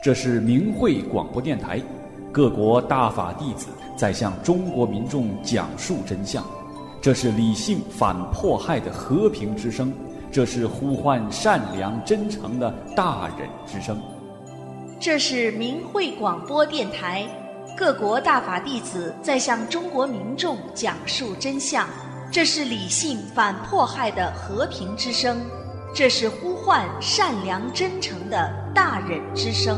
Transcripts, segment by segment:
这是明慧广播电台，各国大法弟子在向中国民众讲述真相。这是理性反迫害的和平之声，这是呼唤善良真诚的大忍之声。 这是明慧广播电台，各国大法弟子在向中国民众讲述真相。这是理性反迫害的和平之声，这是呼唤善良真诚的大忍之声。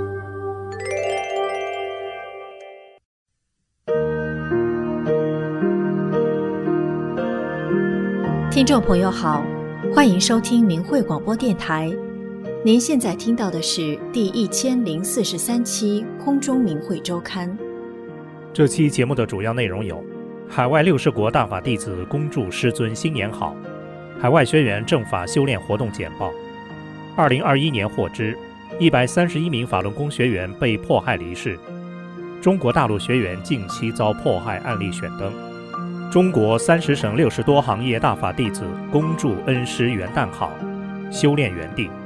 听众朋友好，欢迎收听明慧广播电台。您现在听到的是第1043期空中明慧周刊。 这期节目的主要内容有：海外60国大法弟子恭祝师尊新年好；海外学员正法修炼活动简报；2021年获知131名法轮功学员被迫害离世；中国大陆学员近期遭迫害案例选灯；中国30省60多行业大法弟子恭祝恩师元旦好，修炼圆地。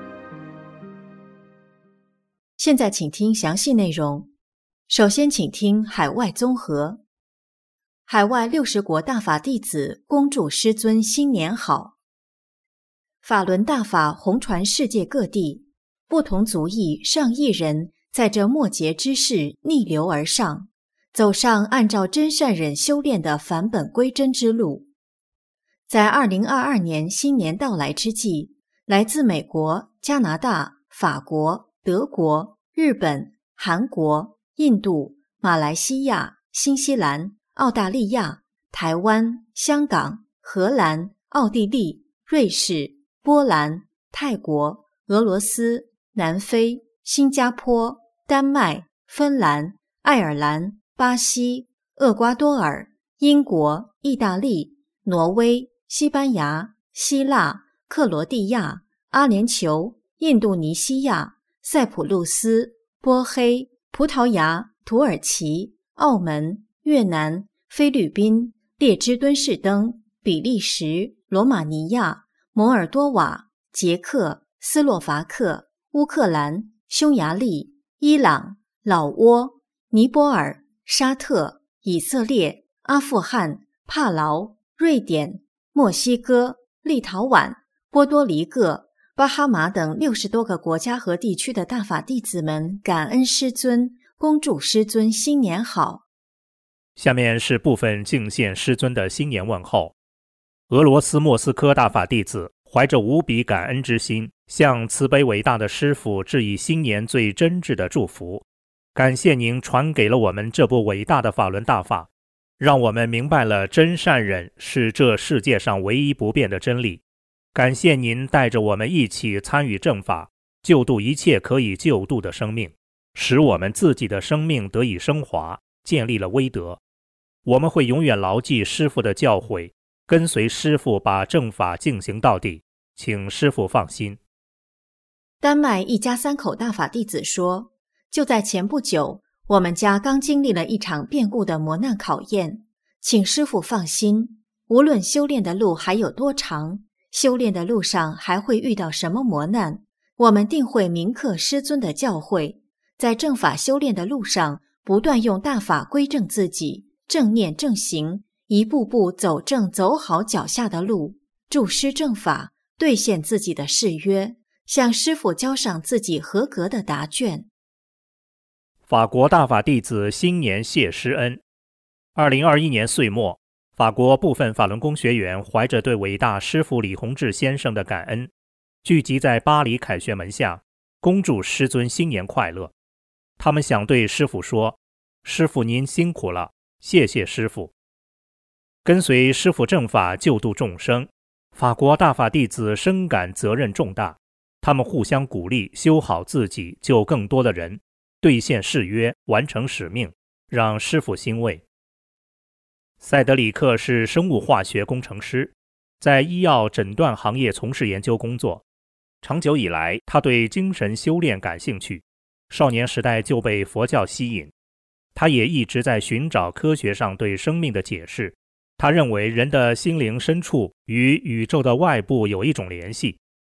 现在请听详细内容。首先请听海外综合。海外60国大法弟子恭祝师尊新年好。法轮大法红传世界各地，不同族裔上亿人在这末节之世逆流而上，走上按照真善忍修炼的返本归真之路。在2022年新年到来之际，来自美国、加拿大、法国、德国、日本、韩国、印度、马来西亚、新西兰、澳大利亚、台湾、香港、荷兰、奥地利、瑞士、波兰、泰国、俄罗斯、南非、新加坡、丹麦、芬兰、爱尔兰、巴西、厄瓜多尔、英国、意大利、挪威、西班牙、希腊、克罗地亚、阿联酋、印度尼西亚、塞浦路斯、波黑、葡萄牙、土耳其、澳门、越南、菲律宾、列支敦士登、比利时、罗马尼亚、摩尔多瓦、捷克、斯洛伐克、乌克兰、匈牙利、伊朗、老挝、尼泊尔、沙特、以色列、阿富汗、帕劳、瑞典、墨西哥、立陶宛、波多黎各、巴哈马等60多个国家和地区的大法弟子们感恩师尊，恭祝师尊新年好。 下面是部分敬献师尊的新年问候。俄罗斯莫斯科大法弟子怀着无比感恩之心，向慈悲伟大的师父致以新年最真挚的祝福。感谢您传给了我们这部伟大的法轮大法，让我们明白了真善忍是这世界上唯一不变的真理。感谢您带着我们一起参与正法，救度一切可以救度的生命，使我们自己的生命得以升华，建立了威德。我们会永远牢记师父的教诲，跟随师父把正法进行到底，请师父放心。 丹麦一家3口大法弟子说，就在前不久，我们家刚经历了一场变故的磨难考验，请师父放心，无论修炼的路还有多长，修炼的路上还会遇到什么磨难，我们定会铭刻师尊的教诲，在正法修炼的路上不断用大法归正自己，正念正行，一步步走正走好脚下的路，助师正法，兑现自己的誓约，向师父交上自己合格的答卷。 法国大法弟子新年谢师恩。2021年岁末，法国部分法轮功学员怀着对伟大师父李洪志先生的感恩，聚集在巴黎凯旋门下，恭祝师尊新年快乐。他们想对师父说，师父您辛苦了，谢谢师父。跟随师父正法救度众生，法国大法弟子深感责任重大，他们互相鼓励，修好自己，救更多的人，兑现誓约，完成使命，让师父欣慰。塞德里克是生物化学工程师，在医药诊断行业从事研究工作。长久以来，他对精神修炼感兴趣，少年时代就被佛教吸引。他也一直在寻找科学上对生命的解释。他认为人的心灵深处与宇宙的外部有一种联系。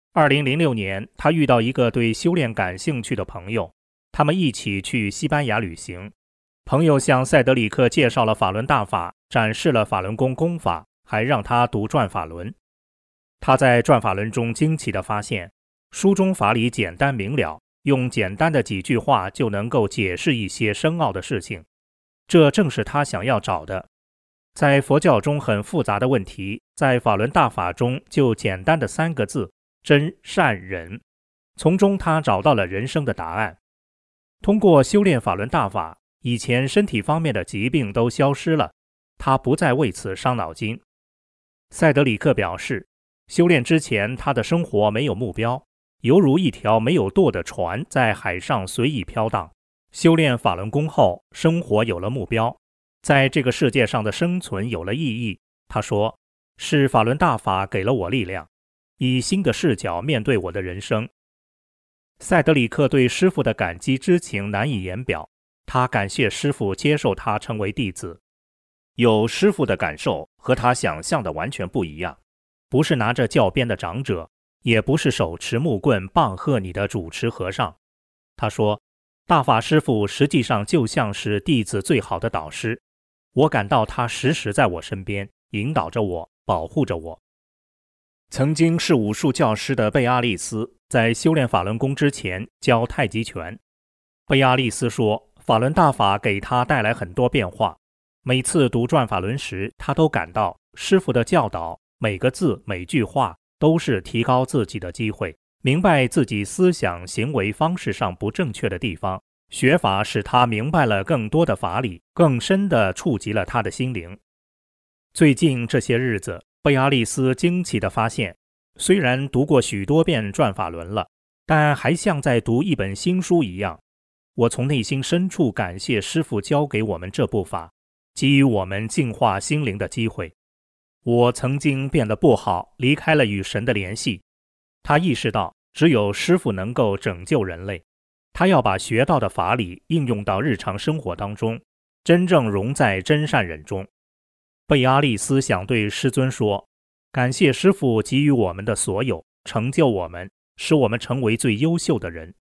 2006年，他遇到一个对修炼感兴趣的朋友，他们一起去西班牙旅行。朋友向塞德里克介绍了法轮大法，展示了法轮功功法，还让他读转法轮。他在转法轮中惊奇地发现，书中法理简单明了，用简单的几句话就能够解释一些深奥的事情。这正是他想要找的。在佛教中很复杂的问题，在法轮大法中就简单的3个字：真善忍。从中他找到了人生的答案。通过修炼法轮大法，以前身体方面的疾病都消失了，他不再为此伤脑筋。塞德里克表示，修炼之前他的生活没有目标，犹如一条没有舵的船在海上随意飘荡。修炼法轮功后，生活有了目标，在这个世界上的生存有了意义。他说，是法轮大法给了我力量，以新的视角面对我的人生。塞德里克对师父的感激之情难以言表，他感谢师父接受他成为弟子。有师父的感受和他想象的完全不一样，不是拿着教鞭的长者，也不是手持木棍棒喝你的主持和尚。他说，大法师父实际上就像是弟子最好的导师，我感到他时时在我身边，引导着我，保护着我。曾经是武术教师的贝阿利斯在修炼法轮功之前教太极拳。贝阿利斯说，法轮大法给他带来很多变化，每次读转法轮时，他都感到师父的教导每个字每句话都是提高自己的机会，明白自己思想行为方式上不正确的地方。学法使他明白了更多的法理，更深地触及了他的心灵。最近这些日子，贝阿利斯惊奇地发现，虽然读过许多遍转法轮了，但还像在读一本新书一样。我从内心深处感谢师父教给我们这部法，给予我们净化心灵的机会。我曾经变得不好，离开了与神的联系。他意识到，只有师父能够拯救人类。他要把学到的法理应用到日常生活当中，真正融在真善忍中。贝阿利斯想对师尊说，感谢师父给予我们的所有，成就我们，使我们成为最优秀的人。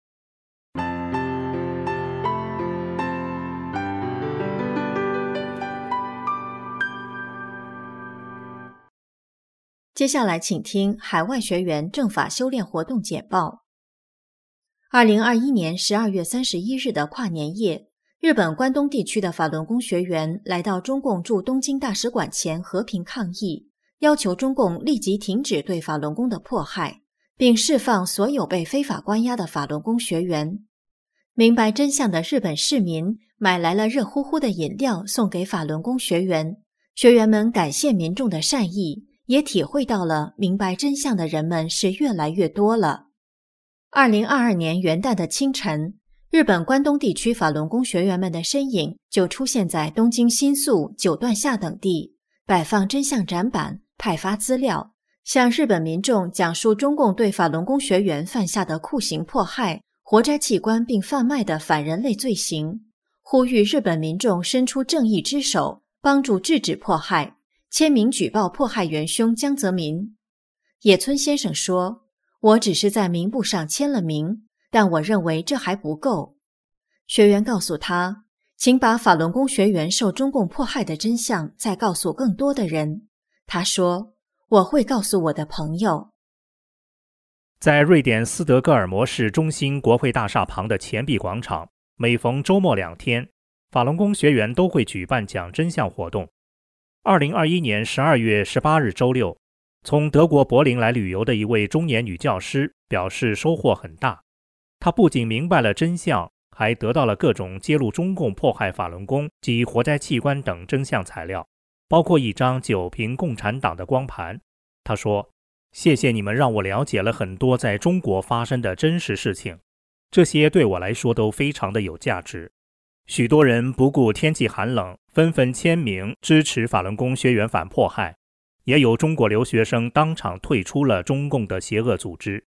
接下来请听海外学员正法修炼活动简报。2021年12月31日的跨年夜，日本关东地区的法轮功学员来到中共驻东京大使馆前和平抗议，要求中共立即停止对法轮功的迫害，并释放所有被非法关押的法轮功学员。明白真相的日本市民买来了热乎乎的饮料送给法轮功学员，学员们感谢民众的善意，也体会到了明白真相的人们是越来越多了。2022年元旦的清晨，日本关东地区法轮功学员们的身影就出现在东京新宿、九段下等地，摆放真相展板，派发资料，向日本民众讲述中共对法轮功学员犯下的酷刑迫害、活摘器官并贩卖的反人类罪行，呼吁日本民众伸出正义之手，帮助制止迫害，签名举报迫害元凶江泽民。野村先生说，我只是在名簿上签了名，但我认为这还不够。学员告诉他，请把法轮功学员受中共迫害的真相再告诉更多的人。他说，我会告诉我的朋友。 在瑞典斯德哥尔摩市中心国会大厦旁的钱币广场，每逢周末2天，法轮功学员都会举办讲真相活动。2021年12月18日周六，从德国柏林来旅游的一位中年女教师表示收获很大。她不仅明白了真相，还得到了各种揭露中共迫害法轮功及活摘器官等真相材料，包括一张9瓶共产党的光盘。她说，谢谢你们让我了解了很多在中国发生的真实事情，这些对我来说都非常的有价值。许多人不顾天气寒冷，纷纷签名支持法轮功学员反迫害，也有中国留学生当场退出了中共的邪恶组织。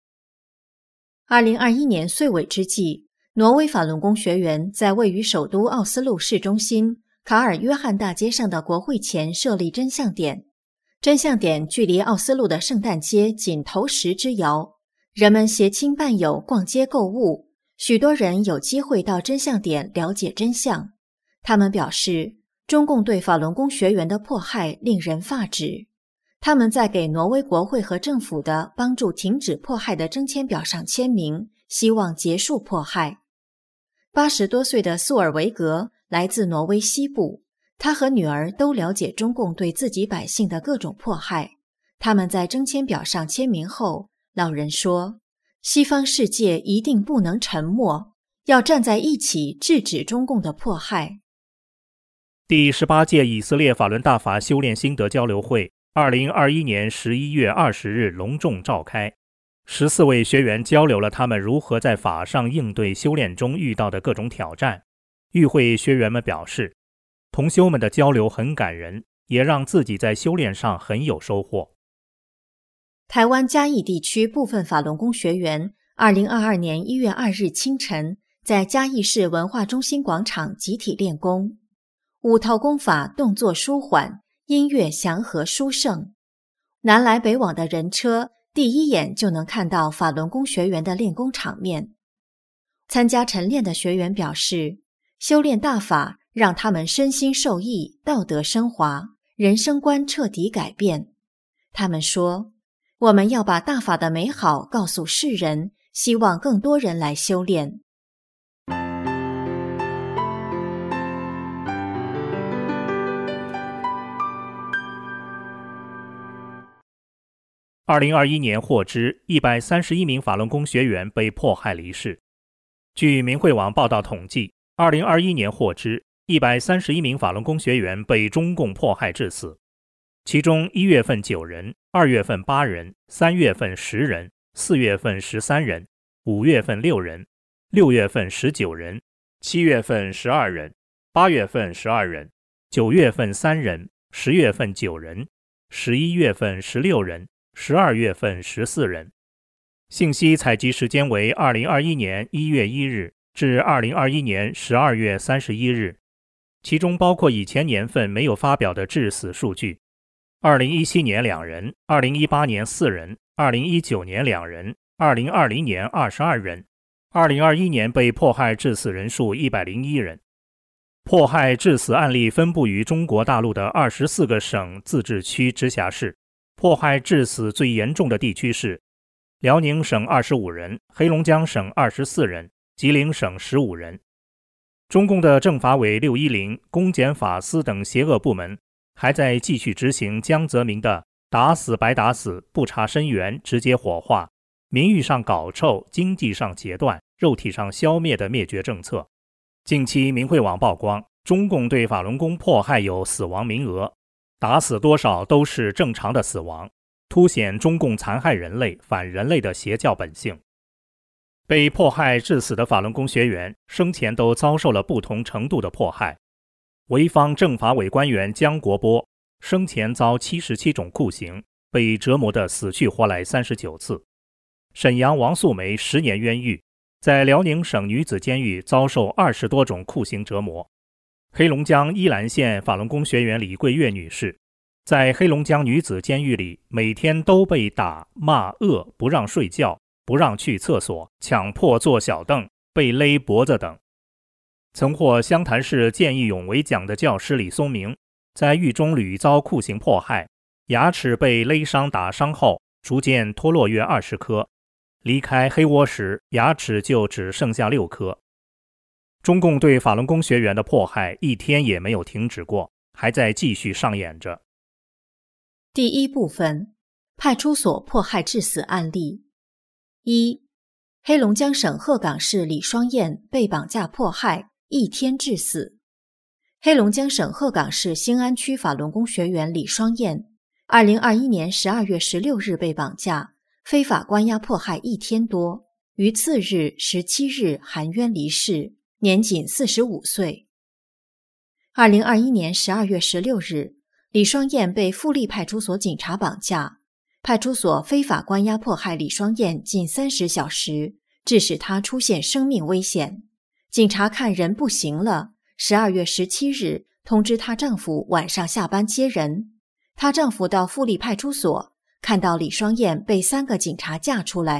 2021年岁尾之际，挪威法轮功学员在位于首都奥斯陆市中心卡尔约翰大街上的国会前设立真相点。真相点距离奥斯陆的圣诞街仅投10之遥， 人们携亲伴友逛街购物，许多人有机会到真相点了解真相。他们表示，中共对法轮功学员的迫害令人发指。他们在给挪威国会和政府的帮助停止迫害的征签表上签名，希望结束迫害。80多岁的苏尔维格来自挪威西部，他和女儿都了解中共对自己百姓的各种迫害。他们在征签表上签名后，老人说，西方世界一定不能沉默，要站在一起制止中共的迫害。 第18届以色列法轮大法修炼心得交流会2021年11月20日隆重召开。14位学员交流了他们如何在法上应对修炼中遇到的各种挑战。与会学员们表示，同修们的交流很感人，也让自己在修炼上很有收获。 台湾嘉义地区部分法轮功学员2022年1月2日清晨在嘉义市文化中心广场集体练功。五套功法动作舒缓，音乐祥和殊胜。南来北往的人车第一眼就能看到法轮功学员的练功场面。参加晨练的学员表示，修炼大法让他们身心受益，道德升华，人生观彻底改变。他们说，我们要把大法的美好告诉世人，希望更多人来修炼。 2021年获知131名法轮功学员被迫害离世。据明慧网报道统计，2021年获知131名法轮功学员被中共迫害致死，其中1月份9人，2月份8人，3月份10人，4月份13人，5月份6人，6月份19人，7月份12人，8月份12人，9月份3人，10月份9人，11月份16人，12月份14人。信息采集时间为2021年1月1日至2021年12月31日，其中包括以前年份没有发表的致死数据。2017年2人，2018年4人，2019年2人，2020年22人，2021年被迫害致死人数101人。迫害致死案例分布于中国大陆的24个省、自治区、直辖市。迫害致死最严重的地区是辽宁省25人，黑龙江省24人，吉林省15人。中共的政法委610、公检法司等邪恶部门还在继续执行江泽民的打死白打死、不查身源直接火化、名誉上搞臭、经济上截断、肉体上消灭的灭绝政策。近期明慧网曝光，中共对法轮功迫害有死亡名额，打死多少都是正常的死亡，凸显中共残害人类、反人类的邪教本性。被迫害致死的法轮功学员生前都遭受了不同程度的迫害。潍坊政法委官员姜国波生前遭77种酷刑，被折磨得死去活来39次。沈阳王素梅10年冤狱，在辽宁省女子监狱遭受20多种酷刑折磨。黑龙江依兰县法轮功学员李桂月女士，在黑龙江女子监狱里每天都被打、骂、饿，不让睡觉，不让去厕所，强迫坐小凳，被勒脖子等。曾获湘潭市见义勇为奖的教师李松明，在狱中屡遭酷刑迫害，牙齿被勒伤打伤后，逐渐脱落约20颗，离开黑窝时，牙齿就只剩下6颗。中共对法轮功学员的迫害一天也没有停止过，还在继续上演着。 第一部分，派出所迫害致死案例。1. 黑龙江省鹤岗市李双燕被绑架迫害，1天致死。黑龙江省鹤岗市兴安区法轮功学员李双燕2021年12月16日被绑架，非法关押迫害1天多，于次日17日含冤离世，年仅45岁。2021年12月16日，李双燕被富力派出所警察绑架，派出所非法关押迫害李双燕近30小时，致使她出现生命危险。警察看人不行了，12月17日通知她丈夫晚上下班接人。她丈夫到富力派出所，看到李双燕被3个警察架出来，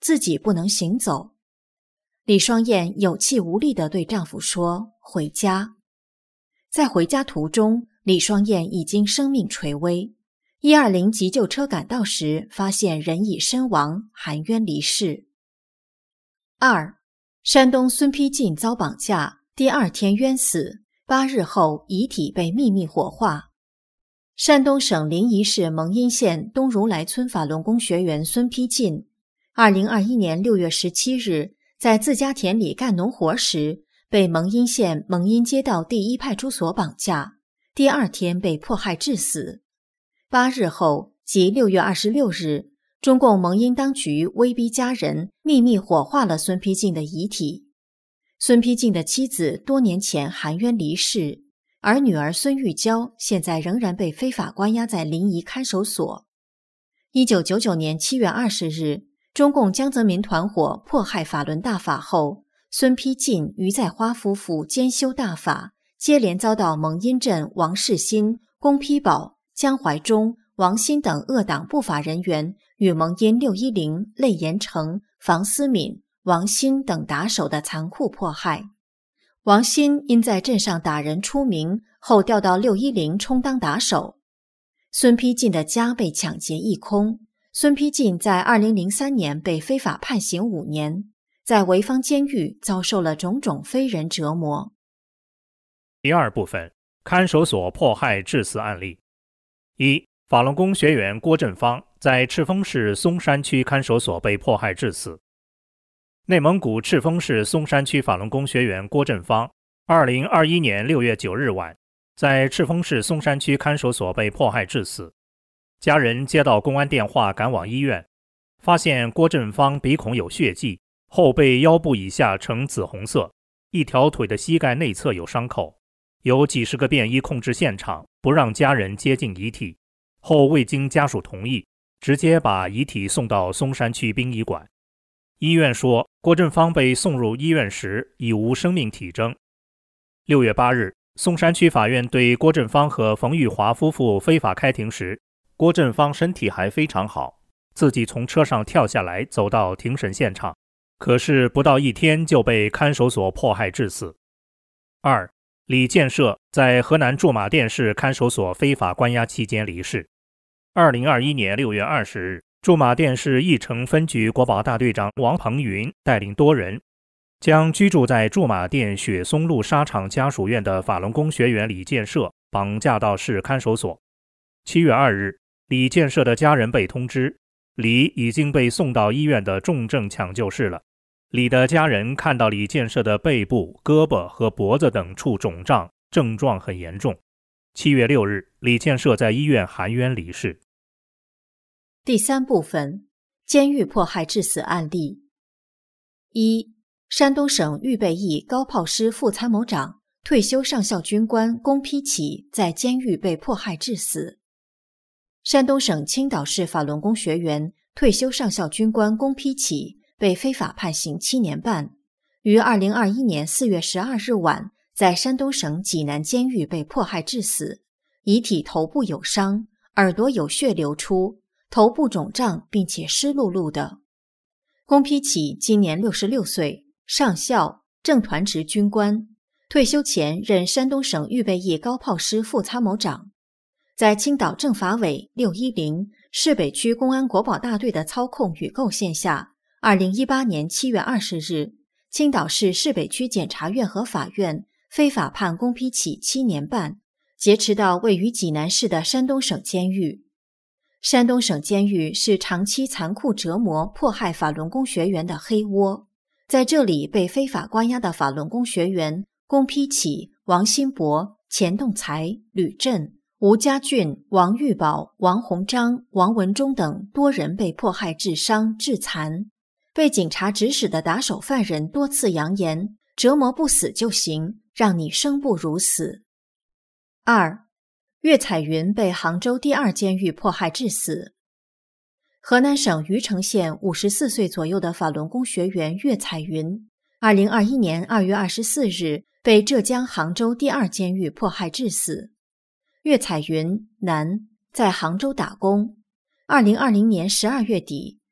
自己不能行走。李双燕有气无力地对丈夫说：“回家。”在回家途中，李双燕已经生命垂危。120急救车赶到时，发现人已身亡，含冤离世。2. 山东孙丕进遭绑架，第2天冤死，8日后遗体被秘密火化。山东省临沂市蒙阴县东如来村法轮功学员孙丕进，2021年6月17日在自家田里干农活时，被蒙阴县蒙阴街道第1派出所绑架，第2天被迫害致死。8日后，即6月26日，中共蒙阴当局威逼家人秘密火化了孙丕进的遗体。孙丕进的妻子多年前含冤离世，而女儿孙玉娇现在仍然被非法关押在临沂看守所。1999年7月20日，中共江泽民团伙迫害法轮大法后，孙丕进、于在花夫妇兼修大法，接连遭到蒙阴镇王世新、龚丕宝、江怀忠、王鑫等恶党不法人员与蒙阴610、类盐城、房思敏、王鑫等打手的残酷迫害。王鑫因在镇上打人出名，后调到610充当打手。孙丕进的家被抢劫一空。孙丕进在2003年被非法判刑5年，在潍坊监狱遭受了种种非人折磨。 第2部分，看守所迫害致死案例。1. 法轮功学员郭振芳在赤峰市松山区看守所被迫害致死。内蒙古赤峰市松山区法轮功学员郭振芳2021年6月9日晚在赤峰市松山区看守所被迫害致死。家人接到公安电话赶往医院，发现郭振芳鼻孔有血迹，后背腰部以下呈紫红色，一条腿的膝盖内侧有伤口，有几十个便衣控制现场，不让家人接近遗体，后未经家属同意，直接把遗体送到松山区殡仪馆。医院说，郭振芳被送入医院时已无生命体征。6月8日，松山区法院对郭振芳和冯玉华夫妇非法开庭时，郭振芳身体还非常好，自己从车上跳下来走到庭审现场，可是不到1天就被看守所迫害致死。2. 李建设在河南驻马店市看守所非法关押期间离世。2021年6月20日，驻马店市义城分局国保大队长王鹏云带领多人，将居住在驻马店雪松路沙场家属院的法轮功学员李建设绑架到市看守所。7月2日，李建设的家人被通知，李已经被送到医院的重症抢救室了。李的家人看到李建设的背部、胳膊和脖子等处肿胀，症状很严重。7月6日，李建设在医院含冤离世。 第3部分，监狱迫害致死案例。1. 山东省预备役高炮师副参谋长、退休上校军官龚丕启在监狱被迫害致死。山东省青岛市法轮功学员、退休上校军官龚丕启被非法判刑7年半，于2021年4月12日晚在山东省济南监狱被迫害致死，遗体头部有伤，耳朵有血流出，头部肿胀并且湿漉漉的。龚丕启今年66岁，上校，正团职军官，退休前任山东省预备役高炮师副参谋长。在青岛政法委610市北区公安国保大队的操控与构陷下，2018年7月20日，青岛市市北区检察院和法院非法判龚丕启7年半，劫持到位于济南市的山东省监狱。山东省监狱是长期残酷折磨、迫害法轮功学员的黑窝，在这里被非法关押的法轮功学员龚丕启、王新博、钱栋才、吕震、吴家俊、王玉宝、王洪章、王文忠等多人被迫害致伤、致残。被警察指使的打手犯人多次扬言，折磨不死就行，让你生不如死。2. 岳彩云被杭州第2监狱迫害致死。河南省虞城县54岁左右的法轮功学员岳彩云，2021年2月24日被浙江杭州第2监狱迫害致死。岳彩云，男，在杭州打工。2020年12月底，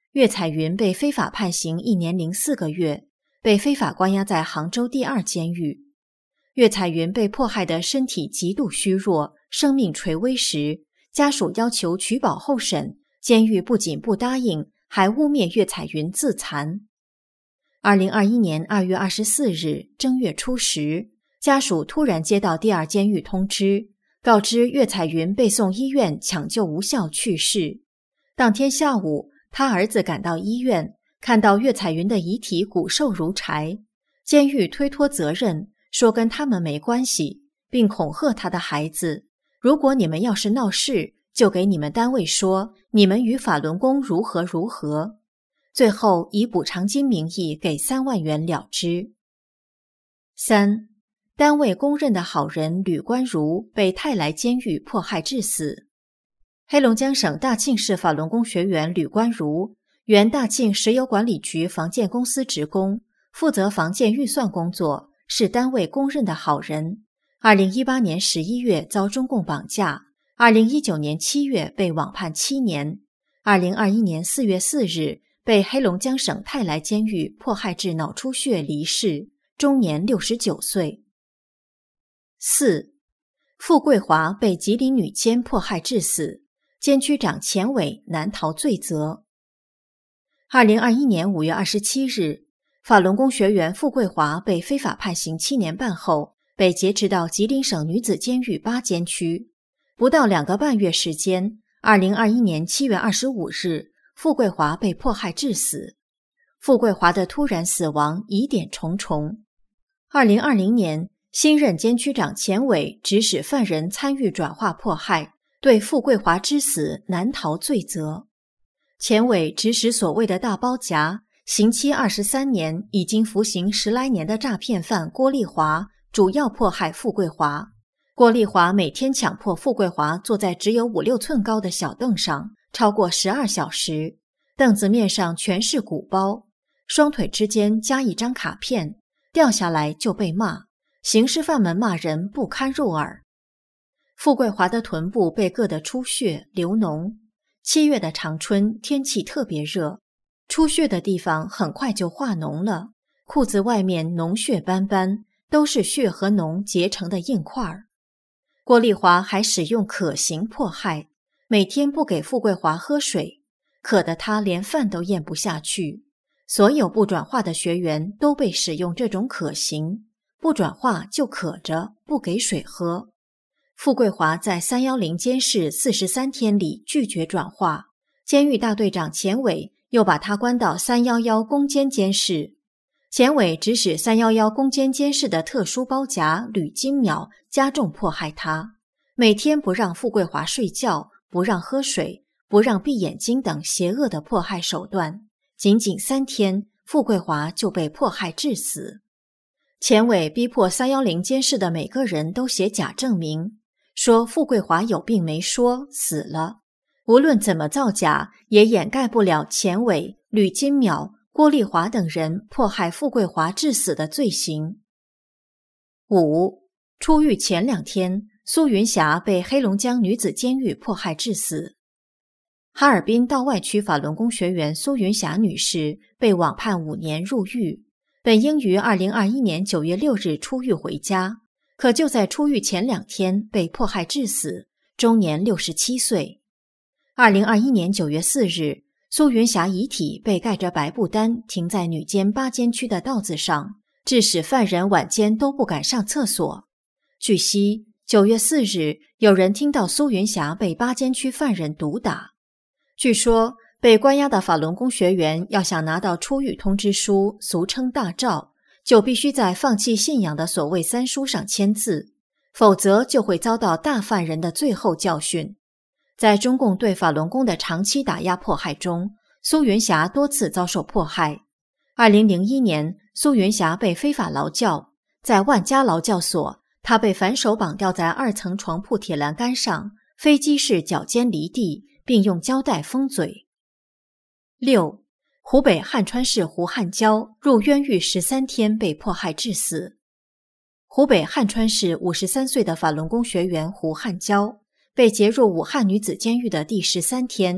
岳彩云被非法判刑1年04个月，被非法关押在杭州第2监狱。岳彩云被迫害的身体极度虚弱，生命垂危时，家属要求取保候审，监狱不仅不答应，还污蔑岳彩云自残。2021年2月24日正月初10，家属突然接到第2监狱通知，告知岳彩云被送医院抢救无效去世。当天下午，他儿子赶到医院，看到岳彩云的遗体骨瘦如柴，监狱推脱责任，说跟他们没关系，并恐吓他的孩子，如果你们要是闹事，就给你们单位说你们与法轮功如何如何。最后以补偿金名义给3万元了之。3. 单位公认的好人吕关如被泰来监狱迫害致死。黑龙江省大庆市法轮功学员吕关如，原大庆石油管理局房建公司职工，负责房建预算工作，是单位公认的好人。2018年11月遭中共绑架，2019年7月被网判7年，2021年4月4日被黑龙江省泰来监狱迫害致脑出血离世，终年69岁。4. 傅桂华被吉林女监迫害致死，监区长钱伟难逃罪责。2021年5月27日，法轮功学员傅桂华被非法判刑7年半后，被劫持到吉林省女子监狱8监区。不到2个半月时间，2021年7月25日，傅桂华被迫害致死。傅桂华的突然死亡疑点重重。2020年，新任监区长钱伟指使犯人参与转化迫害，对傅桂华之死难逃罪责。钱伟指使所谓的大包夹，刑期23年，已经服刑10来年的诈骗犯郭丽华，主要迫害傅桂华。郭丽华每天强迫傅桂华坐在只有5、6寸高的小凳上，超过12小时，凳子面上全是鼓包，双腿之间加一张卡片，掉下来就被骂，刑事犯们骂人不堪入耳。傅桂华的臀部被硌得出血流脓，7月的长春天气特别热，出血的地方很快就化脓了，裤子外面脓血斑斑，都是血和脓结成的硬块。郭丽华还使用可刑迫害，每天不给傅桂华喝水，渴得他连饭都咽不下去。所有不转化的学员都被使用这种可刑，不转化就渴着，不给水喝。傅桂华在310监室43天里拒绝转化，监狱大队长钱伟又把他关到311攻坚监室。钱伟指使311攻坚监室的特殊包夹吕金淼加重迫害他，每天不让傅桂华睡觉，不让喝水，不让闭眼睛等邪恶的迫害手段。仅仅3天，傅桂华就被迫害致死。钱伟逼迫310监室的每个人都写假证明，说傅桂华有病没说，死了。无论怎么造假，也掩盖不了钱伟、吕金淼、郭丽华等人迫害傅桂华致死的罪行。5. 出狱前2天，苏云霞被黑龙江女子监狱迫害致死。哈尔滨道外区法轮功学员苏云霞女士被网判5年入狱，本应于2021年9月6日出狱回家，可就在出狱前2天被迫害致死，终年67岁。2021年9月4日，苏云霞遗体被盖着白布单停在女监8监区的道子上，致使犯人晚间都不敢上厕所。据悉，9月4日，有人听到苏云霞被8监区犯人毒打。据说，被关押的法轮功学员要想拿到出狱通知书，俗称大照，就必须在放弃信仰的所谓3书上签字，否则就会遭到大犯人的最后教训。在中共对法轮功的长期打压迫害中，苏云霞多次遭受迫害。2001年，苏云霞被非法劳教，在万家劳教所，她被反手绑吊在2层床铺铁栏杆上，飞机式脚尖离地，并用胶带封嘴。6. 湖北汉川市胡汉娇入冤狱13天被迫害致死。湖北汉川市53岁的法轮功学员胡汉娇被劫入武汉女子监狱的第13天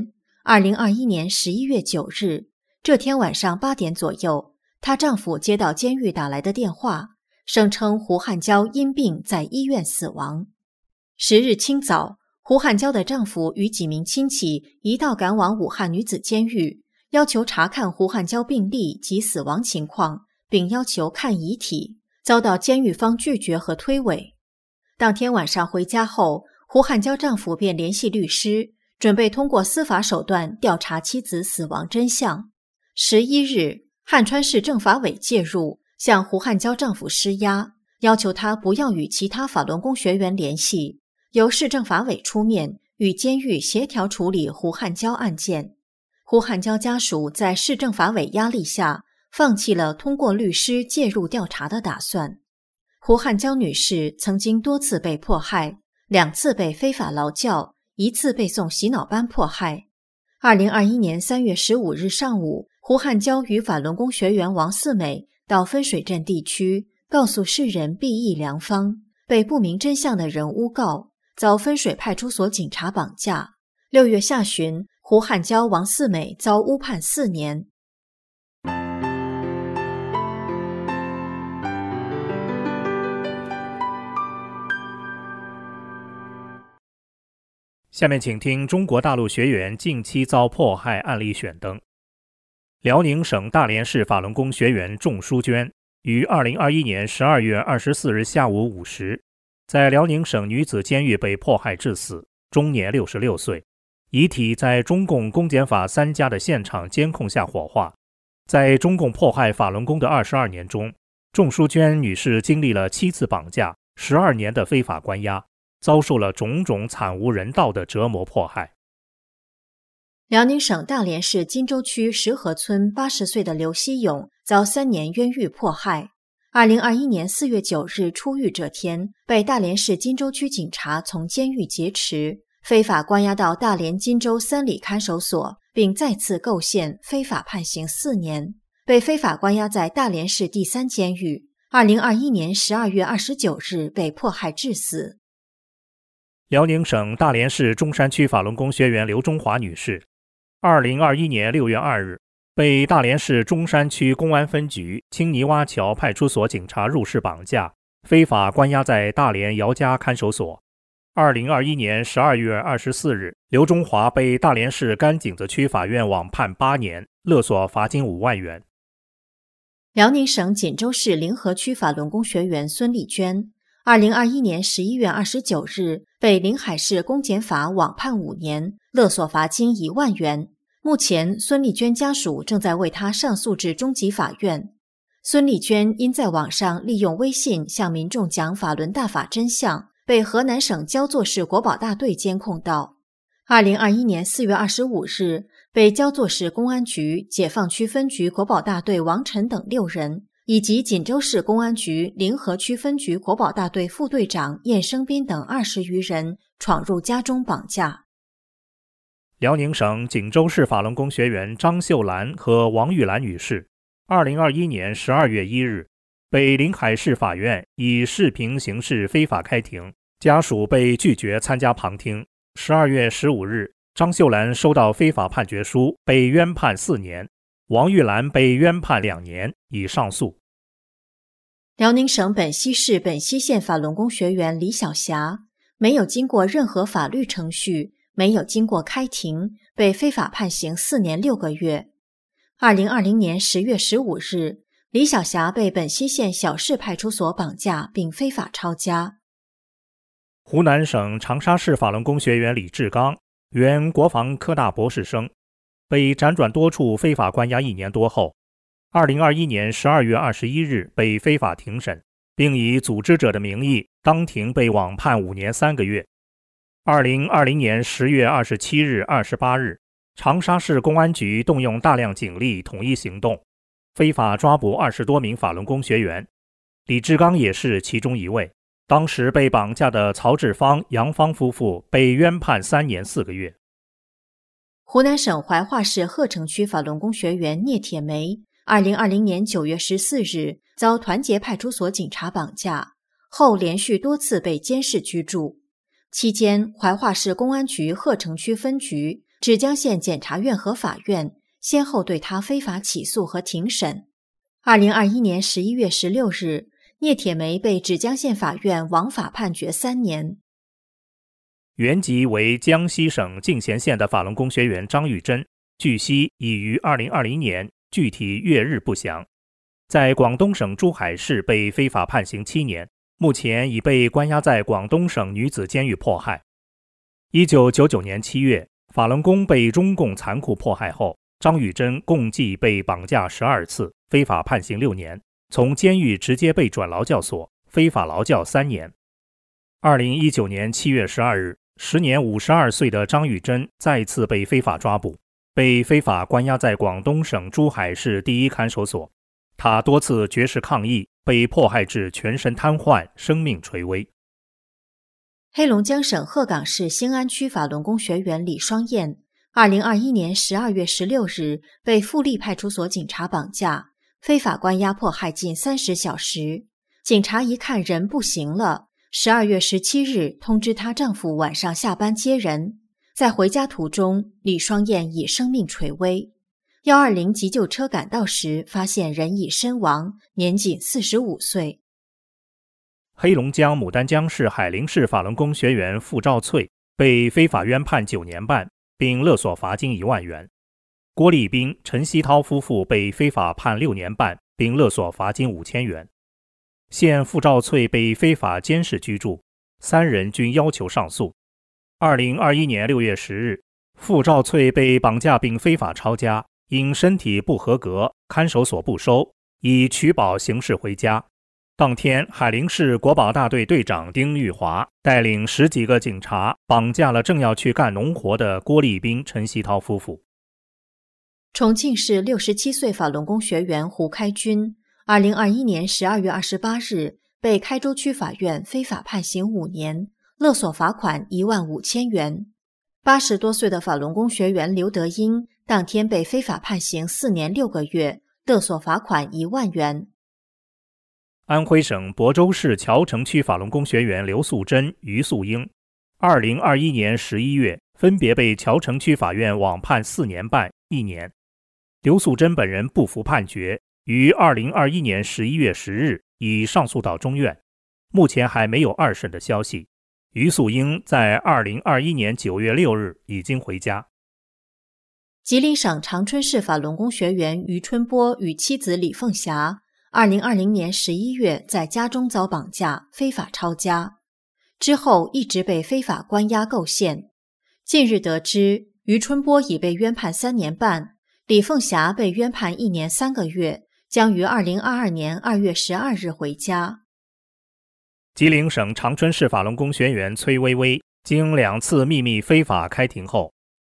2021年11月9日，这天晚上8点左右，她丈夫接到监狱打来的电话，声称胡汉娇因病在医院死亡。10日清早，胡汉娇的丈夫与几名亲戚一道赶往武汉女子监狱，要求查看胡汉娇病历及死亡情况，并要求看遗体，遭到监狱方拒绝和推诿。当天晚上回家后，胡汉娇丈夫便联系律师，准备通过司法手段调查妻子死亡真相。11日，汉川市政法委介入，向胡汉娇丈夫施压，要求他不要与其他法轮功学员联系，由市政法委出面与监狱协调处理胡汉娇案件。胡汉娇家属在市政法委压力下，放弃了通过律师介入调查的打算。胡汉娇女士曾经多次被迫害，2次被非法劳教，1次被送洗脑班迫害。2021年3月15日上午，胡汉娇与法轮功学员王四美到分水镇地区，告诉世人避疫良方，被不明真相的人诬告，遭分水派出所警察绑架。6月下旬，胡汉娇、王四美遭诬判4年。 下面请听中国大陆学员近期遭迫害案例选登。辽宁省大连市法轮功学员仲淑娟于2021年12月24日下午5时，在辽宁省女子监狱被迫害致死，终年66岁，遗体在中共公检法3家的现场监控下火化。在中共迫害法轮功的22年中，仲淑娟女士经历了7次绑架、12年的非法关押，遭受了种种惨无人道的折磨迫害。 辽宁省大连市金州区石河村80岁的刘希勇遭3年冤狱迫害。2021年4月9日出狱这天，被大连市金州区警察从监狱劫持，非法关押到大连金州3里看守所，并再次构陷，非法判刑4年，被非法关押在大连市第3监狱。2021年12月29日被迫害致死。 辽宁省大连市中山区法轮功学员刘中华女士2021年6月2日被大连市中山区公安分局青泥洼桥派出所警察入室绑架，非法关押在大连姚家看守所。2021年12月24日，刘中华被大连市甘井子区法院网判8年，勒索罚金5万元。 辽宁省锦州市临河区法轮功学员孙丽娟2021年11月29日被临海市公检法网判5年，勒索罚金1万元。目前，孙丽娟家属正在为她上诉至中级法院。孙丽娟因在网上利用微信向民众讲法轮大法真相，被河南省焦作市国保大队监控到。2021年4月25日，被焦作市公安局解放区分局国保大队王晨等6人，以及锦州市公安局临河区分局国保大队副队长晏生斌等20余人闯入家中绑架。 辽宁省锦州市法轮功学员张秀兰和王玉兰女士2021年12月1日被临海市法院以视频形式非法开庭，家属被拒绝参加旁听。12月15日，张秀兰收到非法判决书，被冤判4年，王玉兰被冤判2年，已上诉。 辽宁省本溪市本溪县法轮功学员李晓霞没有经过任何法律程序，没有经过开庭，被非法判刑4年6个月。2020年10月15日，李晓霞被本溪县小市派出所绑架并非法抄家。 湖南省长沙市法轮功学员李志刚，原国防科大博士生，被辗转多处非法关押1年多后，2021年12月21日被非法庭审，并以组织者的名义当庭被网判5年3个月。2020年10月27日、28日，长沙市公安局动用大量警力统一行动，非法抓捕20多名法轮功学员，李志刚也是其中一位。当时被绑架的曹志芳、杨芳夫妇被冤判3年4个月。 湖南省怀化市鹤城区法轮功学员聂铁梅2020年9月14日遭团结派出所警察绑架，后连续多次被监视居住。期间，怀化市公安局鹤城区分局芷江县检察院和法院先后对他非法起诉和庭审。2021年11月16日，聂铁梅被芷江县法院枉法判决3年。 原籍为江西省进贤县的法轮功学员张玉珍，据悉已于2020年，具体月日不详，在广东省珠海市被非法判刑7年，目前已被关押在广东省女子监狱迫害。1999年7月，法轮功被中共残酷迫害后，张玉珍共计被绑架12次，非法判刑6年，从监狱直接被转劳教所，非法劳教3年。2019年7月12日，时年52岁的张玉珍再次被非法抓捕，被非法关押在广东省珠海市第一看守所。他多次绝食抗议，被迫害至全身瘫痪，生命垂危。 黑龙江省鹤岗市兴安区法轮功学员李双燕2021年12月16日被富力派出所警察绑架，非法关押迫害近30小时。警察一看人不行了，12月17日通知她丈夫晚上下班接人。在回家途中，李双燕已生命垂危。120急救车赶到时，发现人已身亡，年仅45岁。 黑龙江牡丹江市海陵市法轮功学员傅兆翠被非法冤判9年半，并勒索罚金1万元。郭立斌、陈希涛夫妇被非法判6年半，并勒索罚金5000元。现傅兆翠被非法监视居住，3人均要求上诉。2021年6月10日，傅兆翠被绑架并非法抄家，因身体不合格，看守所不收，以取保形式回家。当天，海陵市国保大队队长丁玉华带领10几个警察绑架了正要去干农活的郭立斌、陈希涛夫妇。 重庆市67岁法轮功学员胡开军2021年12月28日被开州区法院非法判刑5年，勒索罚款15000元。80多岁的法轮功学员刘德英当天被非法判刑4年6个月，勒索罚款1万元。 安徽省亳州市谯城区法轮功学员刘素贞、于素英2021年11月分别被谯城区法院枉判4年半、1年。刘素贞本人不服判决，于2021年11月10日已上诉到中院，目前还没有2审的消息。于素英在2021年9月6日已经回家。 吉林省长春市法轮功学员于春波与妻子李凤霞2020年11月在家中遭绑架，非法抄家，之后一直被非法关押构陷。近日得知，于春波已被冤判3年半，李凤霞被冤判1年3个月，将于2022年2月12日回家。 吉林省长春市法轮功学员崔薇薇经2次秘密非法开庭后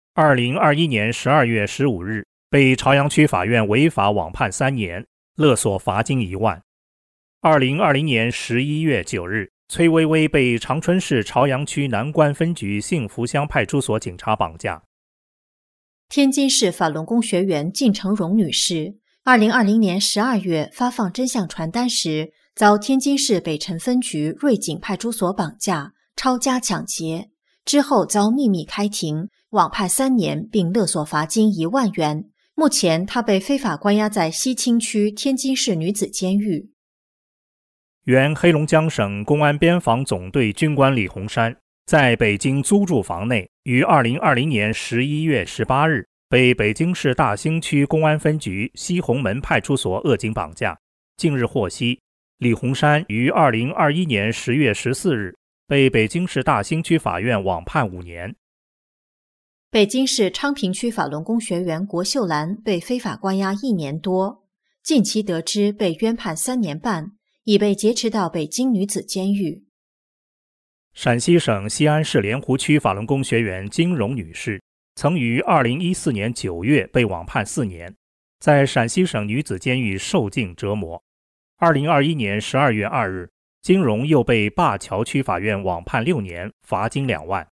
，2021年12月15日被朝阳区法院违法枉判3年，勒索罚金1万。2020年11月9日，崔薇薇被长春市朝阳区南关分局幸福乡派出所警察绑架。 天津市法轮功学员靳成荣女士2020年12月发放真相传单时，遭天津市北辰分局瑞景派出所绑架、抄家抢劫，之后遭秘密开庭，枉判3年，并勒索罚金1万元。目前她被非法关押在西青区天津市女子监狱。 原黑龙江省公安边防总队军官李洪山在北京租住房内，于2020年11月18日被北京市大兴区公安分局西红门派出所扼警绑架。近日获悉，李洪山于2021年10月14日被北京市大兴区法院枉判5年。 北京市昌平区法轮功学员郭秀兰被非法关押1年多，近期得知被冤判3年半，已被劫持到北京女子监狱。 陕西省西安市莲湖区法轮功学员金荣女士曾于2014年9月被枉判4年，在陕西省女子监狱受尽折磨。2021年12月2日，金荣又被灞桥区法院枉判6年，罚金2万。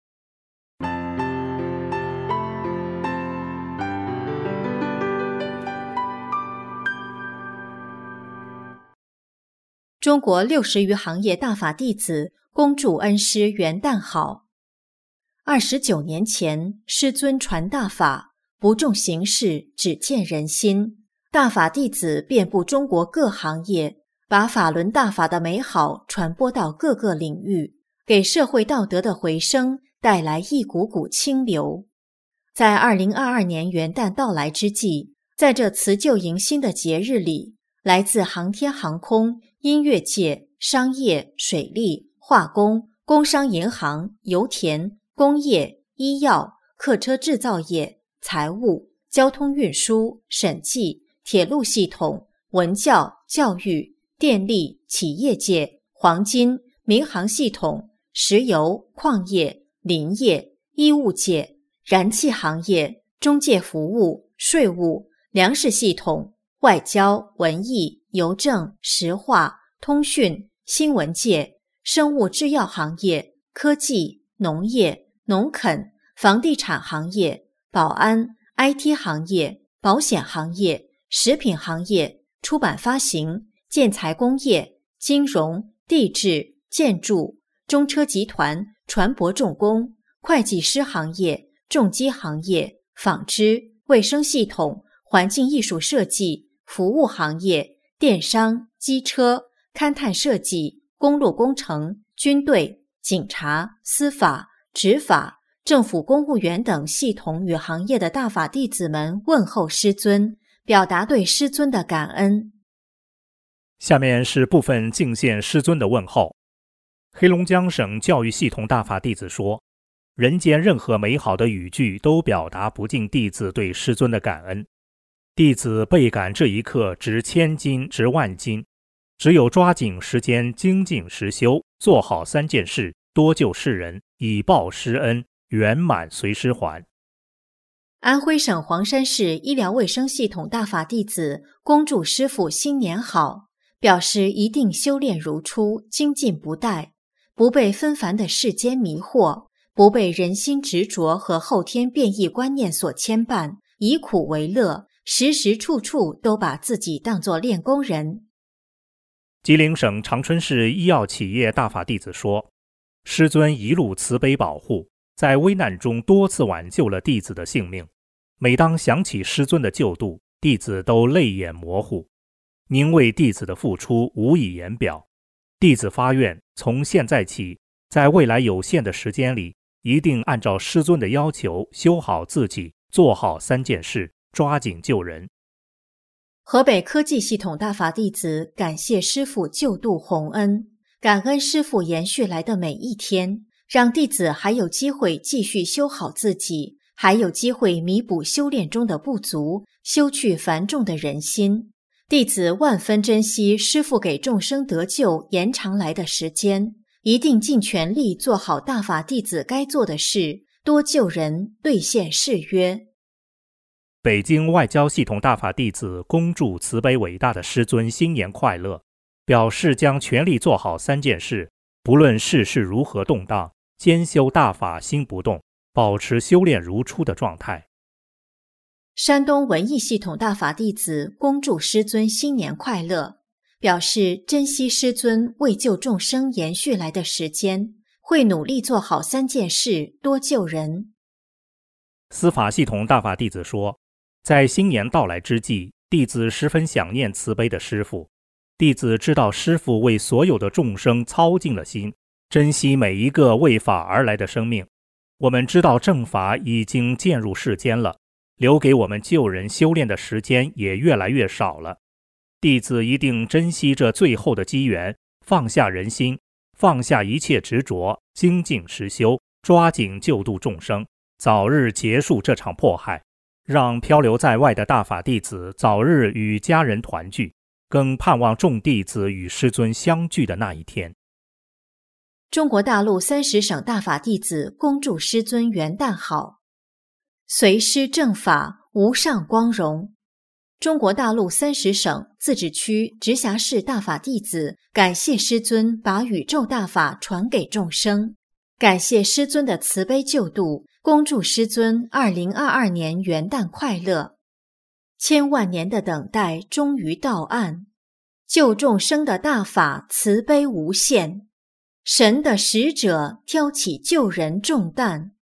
中国60余行业大法弟子恭祝恩师元旦好。 29年前，师尊传大法，不重形式，只见人心。大法弟子遍布中国各行业，把法轮大法的美好传播到各个领域，给社会道德的回升带来一股股清流。在2022年元旦到来之际，在这辞旧迎新的节日里，来自航天航空、音乐界、商业、水利、化工、工商银行、油田、工业、医药、客车制造业、财务、交通运输、审计、铁路系统、文教、教育、电力、企业界、黄金、民航系统、石油、矿业、林业、医务界、燃气行业、中介服务、税务、粮食系统、外交、文艺、邮政、石化、通讯、新闻界、生物制药行业、科技、农业、农垦、房地产行业、保安、IT 行业、保险行业、食品行业、出版发行、建材工业、金融、地质、建筑、中车集团、船舶重工、会计师行业、重机行业、纺织、卫生系统、环境艺术设计、服务行业、电商、机车、勘探设计、公路工程、军队、警察、司法、执法、政府公务员等系统与行业的大法弟子们问候师尊，表达对师尊的感恩。 下面是部分敬献师尊的问候。黑龙江省教育系统大法弟子说，人间任何美好的语句都表达不尽弟子对师尊的感恩。弟子倍感这一刻值千金值万金，只有抓紧时间精进实修，做好3件事，多救世人，以报师恩，圆满随师还。 安徽省黄山市医疗卫生系统大法弟子恭祝师父新年好，表示一定修炼如初，精进不怠，不被纷繁的世间迷惑，不被人心执着和后天变异观念所牵绊，以苦为乐，时时处处都把自己当作练功人。 吉林省长春市医药企业大法弟子说，师尊一路慈悲保护，在危难中多次挽救了弟子的性命。每当想起师尊的救度，弟子都泪眼模糊。您为弟子的付出无以言表。弟子发愿，从现在起，在未来有限的时间里，一定按照师尊的要求修好自己，做好3件事，抓紧救人。 河北科技系统大法弟子感谢师父救度洪恩，感恩师父延续来的每一天，让弟子还有机会继续修好自己，还有机会弥补修炼中的不足，修去繁重的人心。弟子万分珍惜师父给众生得救延长来的时间，一定尽全力做好大法弟子该做的事，多救人，兑现誓约。 北京外交系统大法弟子恭祝慈悲伟大的师尊新年快乐，表示将全力做好3件事，不论世事如何动荡，兼修大法心不动，保持修炼如初的状态。 山东文艺系统大法弟子恭祝师尊新年快乐，表示珍惜师尊为救众生延续来的时间，会努力做好3件事，多救人。 司法系统大法弟子说，在新年到来之际，弟子十分想念慈悲的师父。弟子知道师父为所有的众生操尽了心，珍惜每一个为法而来的生命。我们知道正法已经渐入世间了，留给我们救人修炼的时间也越来越少了。弟子一定珍惜这最后的机缘，放下人心，放下一切执着，精进实修，抓紧救度众生，早日结束这场迫害，让漂流在外的大法弟子早日与家人团聚，更盼望众弟子与师尊相聚的那一天。 中国大陆30省大法弟子恭祝师尊元旦好，随师正法，无上光荣。中国大陆30省、自治区、直辖市大法弟子感谢师尊把宇宙大法传给众生，感谢师尊的慈悲救度，恭祝师尊2022年元旦快乐。千万年的等待终于到岸，救众生的大法慈悲无限，神的使者挑起救人重担，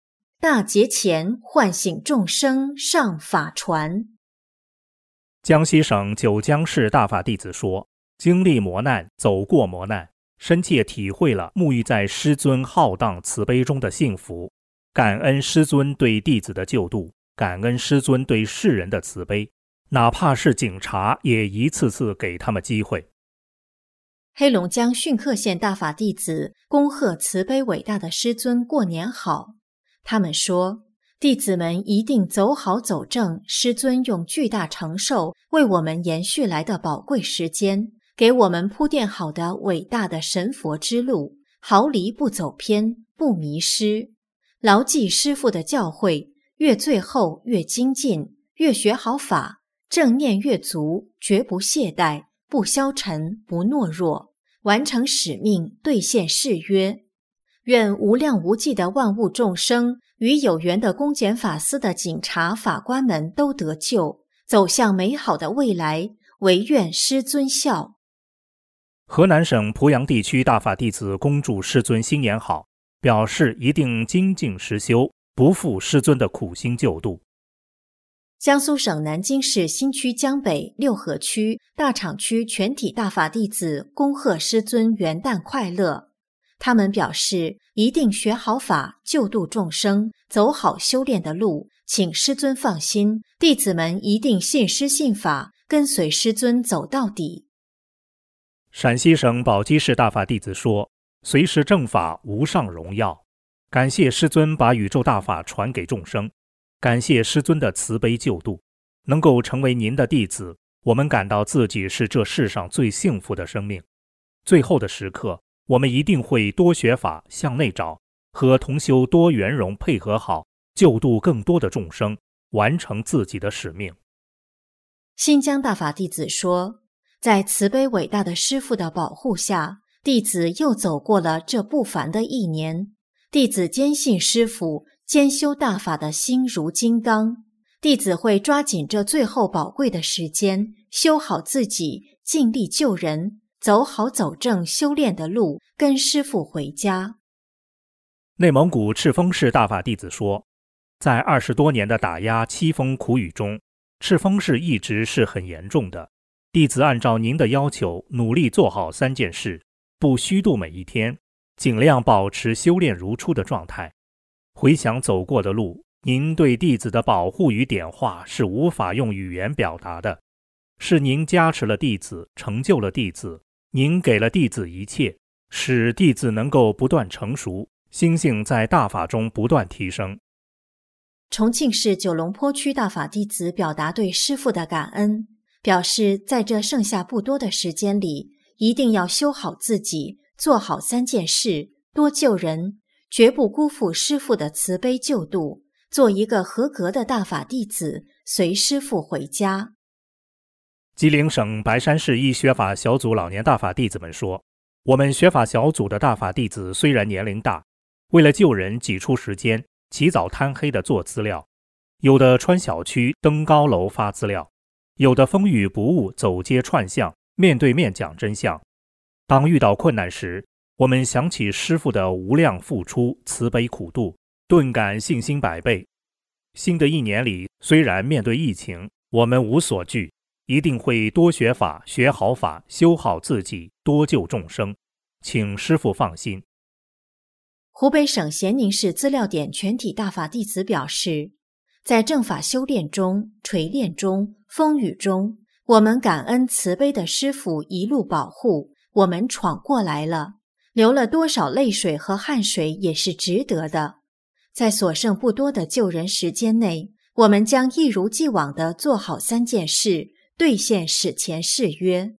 大劫前唤醒众生上法船。 江西省九江市大法弟子说，经历磨难，走过磨难，深切体会了沐浴在师尊浩荡慈悲中的幸福，感恩师尊对弟子的救度，感恩师尊对世人的慈悲，哪怕是警察也一次次给他们机会。 黑龙江浚克县大法弟子恭贺慈悲伟大的师尊过年好。他们说，弟子们一定走好走正，师尊用巨大承受为我们延续来的宝贵时间，给我们铺垫好的伟大的神佛之路，毫厘不走偏，不迷失。牢记师父的教诲，越最后越精进，越学好法，正念越足，绝不懈怠，不消沉，不懦弱，完成使命，兑现誓约。愿无量无际的万物众生与有缘的公检法司的警察法官们都得救，走向美好的未来，唯愿师尊孝。 河南省濮阳地区大法弟子恭祝师尊新年好，表示一定精进实修，不负师尊的苦心救度。 江苏省南京市新区江北六合区大厂区全体大法弟子恭贺师尊元旦快乐。他们表示一定学好法，救度众生，走好修炼的路，请师尊放心，弟子们一定信师信法，跟随师尊走到底。 陕西省宝鸡市大法弟子说，随时正法无上荣耀，感谢师尊把宇宙大法传给众生，感谢师尊的慈悲救度，能够成为您的弟子，我们感到自己是这世上最幸福的生命。最后的时刻，我们一定会多学法，向内找，和同修多圆融配合好，救度更多的众生，完成自己的使命。 新疆大法弟子说，在慈悲伟大的师父的保护下，弟子又走过了这不凡的一年。弟子坚信师父兼修大法的心如金刚，弟子会抓紧这最后宝贵的时间，修好自己，尽力救人，走好走正修炼的路，跟师父回家。 内蒙古赤峰市大法弟子说，在20多年的打压凄风苦雨中，赤峰市一直是很严重的。弟子按照您的要求，努力做好3件事，不虚度每一天，尽量保持修炼如初的状态。回想走过的路，您对弟子的保护与点化是无法用语言表达的，是您加持了弟子，成就了弟子，您给了弟子一切，使弟子能够不断成熟，心性在大法中不断提升。 重庆市九龙坡区大法弟子表达对师父的感恩，表示在这剩下不多的时间里，一定要修好自己，做好3件事，多救人，绝不辜负师父的慈悲救度，做一个合格的大法弟子，随师父回家。 吉林省白山市一学法小组老年大法弟子们说，我们学法小组的大法弟子虽然年龄大，为了救人挤出时间，起早贪黑的做资料，有的穿小区登高楼发资料，有的风雨不误走街串巷，面对面讲真相。当遇到困难时，我们想起师父的无量付出，慈悲苦度，顿感信心百倍。新的一年里，虽然面对疫情，我们无所惧，一定会多学法，学好法，修好自己，多救众生，请师父放心。 湖北省咸宁市资料点全体大法弟子表示，在正法修炼中、锤炼中、风雨中，我们感恩慈悲的师父一路保护，我们闯过来了，流了多少泪水和汗水也是值得的。在所剩不多的救人时间内，我们将一如既往地做好3件事，兑现史前誓约。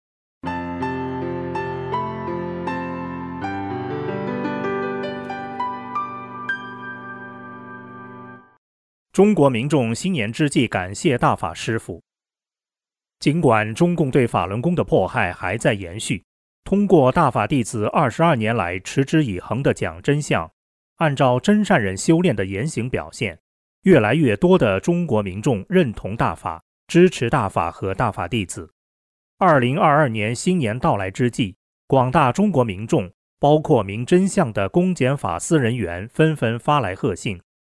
中国民众新年之际感谢大法师父。尽管中共对法轮功的迫害还在延续，通过大法弟子22年来持之以恒的讲真相，按照真善忍修炼的言行表现，越来越多的中国民众认同大法，支持大法和大法弟子。2022年新年到来之际，广大中国民众，包括明真相的公检法司人员纷纷发来贺信，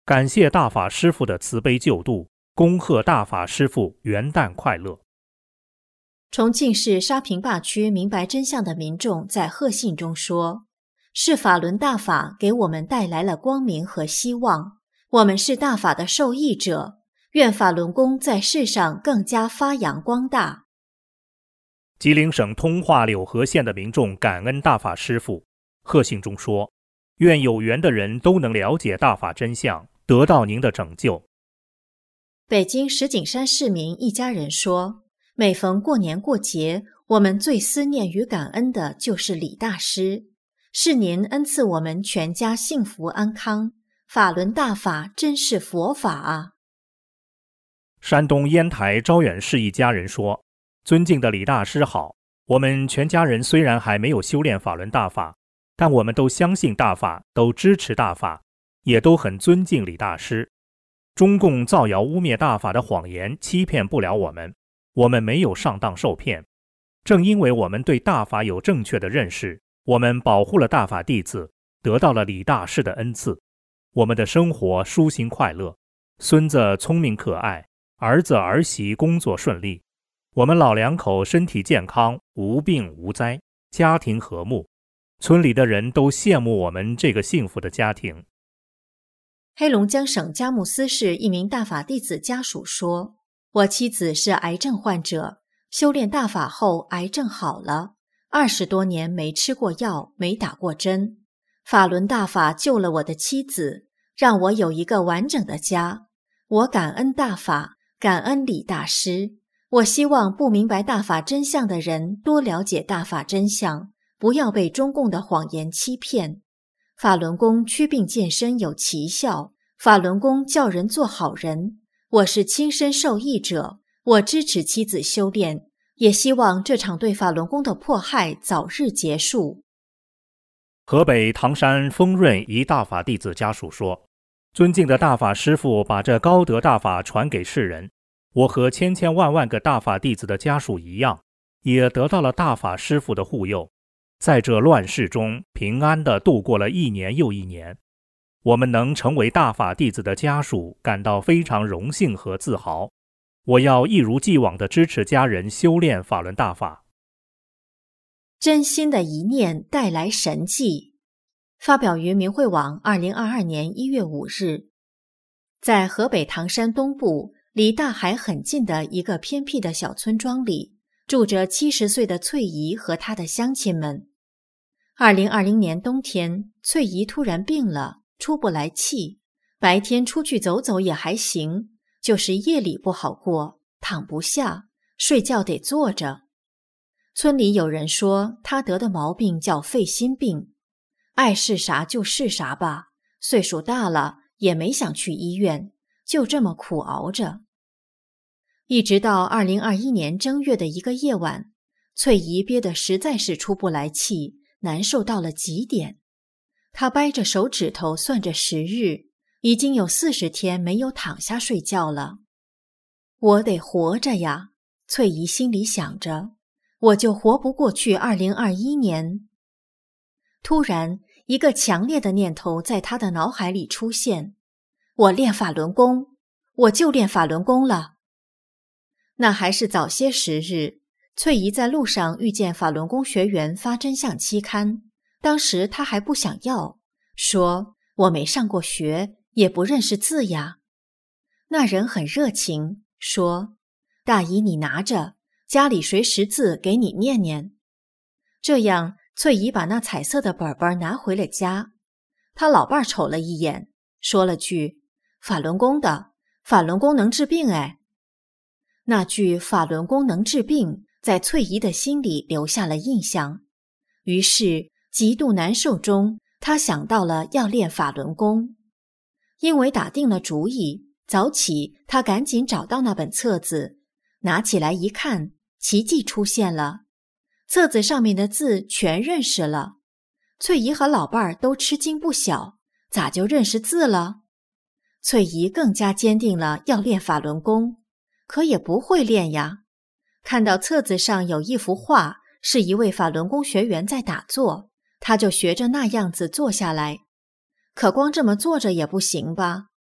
感谢大法师父的慈悲救度，恭贺大法师父元旦快乐。 重庆市沙坪坝区明白真相的民众在贺信中说，是法轮大法给我们带来了光明和希望，我们是大法的受益者，愿法轮功在世上更加发扬光大。 吉林省通化柳河县的民众感恩大法师父，贺信中说，愿有缘的人都能了解大法真相，得到您的拯救。 北京石景山市民一家人说，每逢过年过节，我们最思念与感恩的就是李大师，是您恩赐我们全家幸福安康，法轮大法真是佛法啊。 山东烟台招远市一家人说，尊敬的李大师好，我们全家人虽然还没有修炼法轮大法，但我们都相信大法，都支持大法，也都很尊敬李大师。中共造谣污蔑大法的谎言欺骗不了我们，我们没有上当受骗。正因为我们对大法有正确的认识，我们保护了大法弟子，得到了李大师的恩赐，我们的生活舒心快乐，孙子聪明可爱，儿子儿媳工作顺利，我们老两口身体健康，无病无灾，家庭和睦，村里的人都羡慕我们这个幸福的家庭。 黑龙江省佳木斯市一名大法弟子家属说，我妻子是癌症患者，修炼大法后癌症好了，20多年没吃过药，没打过针，法轮大法救了我的妻子，让我有一个完整的家。我感恩大法，感恩李大师。我希望不明白大法真相的人多了解大法真相，不要被中共的谎言欺骗。法轮功祛病健身有奇效，法轮功教人做好人。我是亲身受益者，我支持妻子修炼，也希望这场对法轮功的迫害早日结束。 河北唐山丰润一大法弟子家属说，尊敬的大法师父把这高德大法传给世人，我和千千万万个大法弟子的家属一样，也得到了大法师父的护佑，在这乱世中平安地度过了一年又一年。我们能成为大法弟子的家属，感到非常荣幸和自豪。我要一如既往地支持家人修炼法轮大法。 真心的一念带来神迹。发表于明慧网2022年1月5日。在河北唐山东部离大海很近的一个偏僻的小村庄里，住着70岁的翠姨和她的乡亲们。2020年冬天，翠姨突然病了，出不来气，白天出去走走也还行，就是夜里不好过，躺不下，睡觉得坐着。村里有人说她得的毛病叫肺心病，爱是啥就是啥吧，岁数大了也没想去医院，就这么苦熬着。一直到2021年正月的一个夜晚，翠姨憋得实在是出不来气，难受到了极点。她掰着手指头算着时日，已经有40天没有躺下睡觉了。我得活着呀，翠姨心里想着，我就活不过去2021年。突然，一个强烈的念头在她的脑海里出现，我练法轮功，我就练法轮功了。那还是早些时日，翠姨在路上遇见法轮功学员发真相期刊，当时她还不想要，说我没上过学，也不认识字呀。那人很热情，说大姨你拿着，家里谁识字给你念念。这样翠姨把那彩色的本本拿回了家，她老伴瞅了一眼，说了句法轮功的，法轮功能治病哎。那句法轮功能治病在翠姨的心里留下了印象，于是极度难受中，她想到了要练法轮功。因为打定了主意，早起她赶紧找到那本册子，拿起来一看，奇迹出现了，册子上面的字全认识了。翠姨和老伴儿都吃惊不小，咋就认识字了？翠姨更加坚定了要练法轮功，可也不会练呀。看到册子上有一幅画，是一位法轮功学员在打坐，她就学着那样子坐下来。可光这么坐着也不行吧，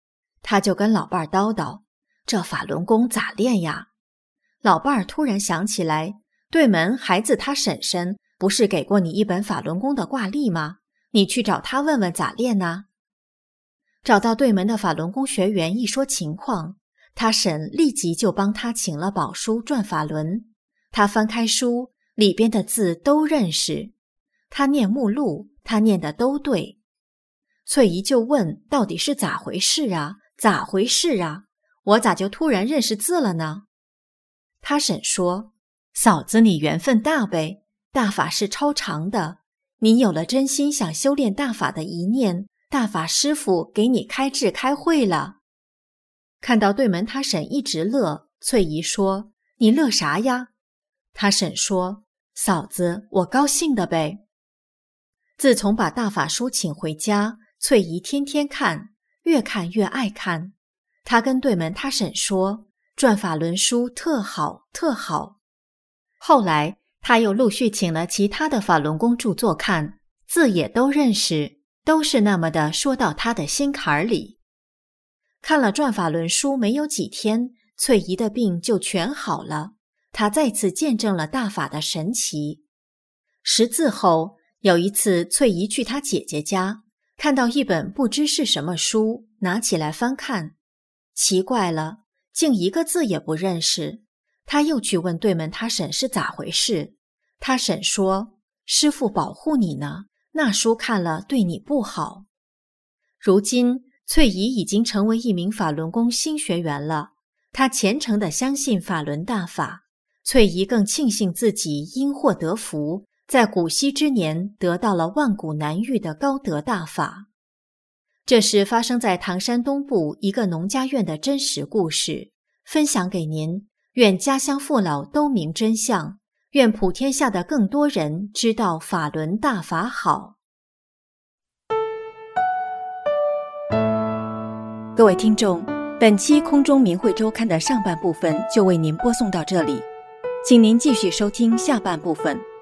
他就跟老伴儿叨叨，这法轮功咋练呀？老伴儿突然想起来，对门孩子他婶婶不是给过你一本法轮功的挂历吗？你去找他问问咋练呢？找到对门的法轮功学员一说情况，他婶立即就帮他请了宝书转法轮。他翻开书，里边的字都认识，他念目录，他念的都对。翠姨就问，到底是咋回事啊？咋回事啊？我咋就突然认识字了呢？他婶说，嫂子你缘分大呗，大法是超长的，你有了真心想修炼大法的一念，大法师父给你开智开慧了。看到对门他婶一直乐，翠姨说，你乐啥呀？他婶说，嫂子我高兴的呗。自从把大法书请回家，翠姨天天看，越看越爱看。她跟对门他婶说，转法轮书特好特好。后来她又陆续请了其他的法轮功著作看，字也都认识，都是那么的说到她的心坎里。看了转法轮书没有几天，翠姨的病就全好了，她再次见证了大法的神奇。识字后，有一次翠姨去她姐姐家，看到一本不知是什么书，拿起来翻看，奇怪了，竟一个字也不认识。她又去问对门她婶是咋回事，她婶说，师父保护你呢，那书看了对你不好。如今翠姨已经成为一名法轮功新学员了，她虔诚地相信法轮大法。翠姨更庆幸自己因祸得福，在古稀之年得到了万古难遇的高德大法。这是发生在唐山东部一个农家院的真实故事，分享给您。愿家乡父老都明真相，愿普天下的更多人知道法轮大法好。各位听众，本期空中明慧周刊的上半部分就为您播送到这里，请您继续收听下半部分。